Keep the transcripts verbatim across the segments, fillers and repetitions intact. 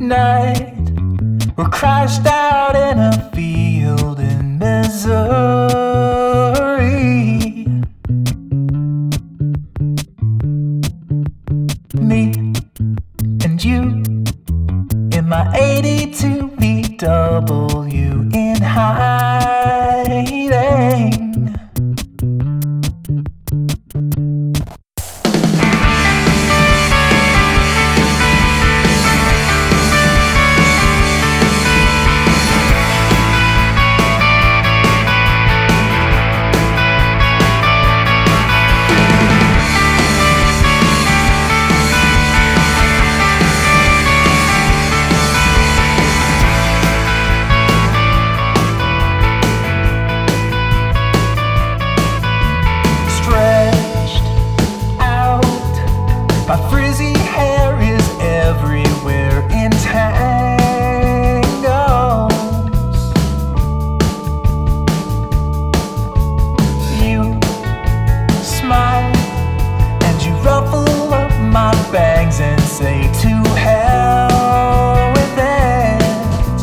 night, we're crashed out in a field in Missouri. Me and you in my eighty-two V W in hiding. My frizzy hair is everywhere in tangles. You smile and you ruffle up my bangs and say to hell with it.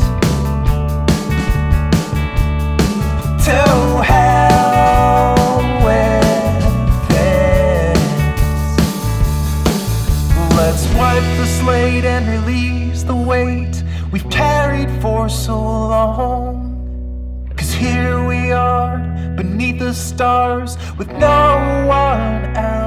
To hell with it. Let's wipe the slate and release the weight we've carried for so long. 'Cause here we are beneath the stars with no one else.